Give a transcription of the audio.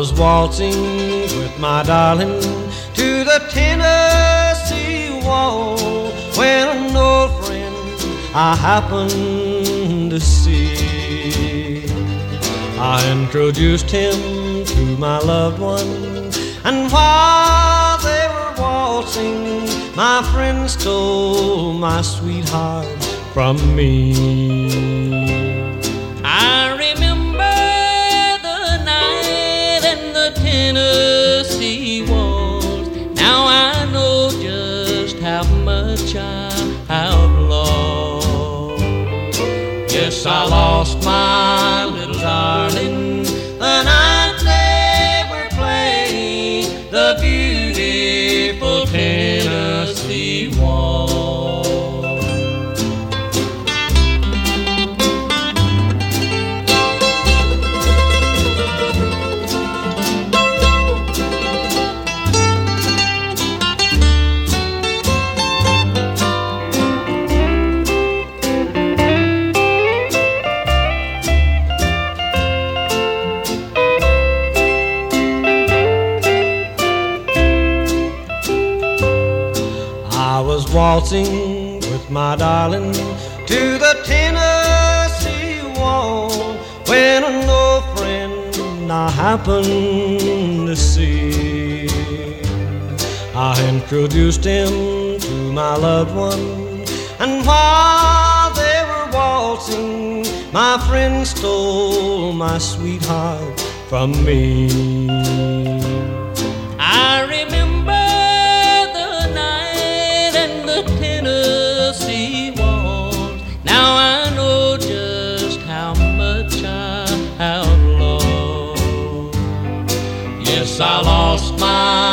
was waltzing with my darling to the Tennessee Waltz when an old friend I happened to see. I introduced him to my loved one, and while they were waltzing, my friend stole my sweetheart from me. I remember the night in the Tennessee Waltz. Now I know just how much I've lost. Yes, I lost my little darling the night they were playing the beautiful Tennessee Waltz. I was waltzing with my darling to the Tennessee Waltz when an old friend I happened to see. I introduced him to my loved one, and while they were waltzing, my friend stole my sweetheart from me. I remember the night in the Tennessee Waltz. Now I know just how much I have lost. Yes, I lost my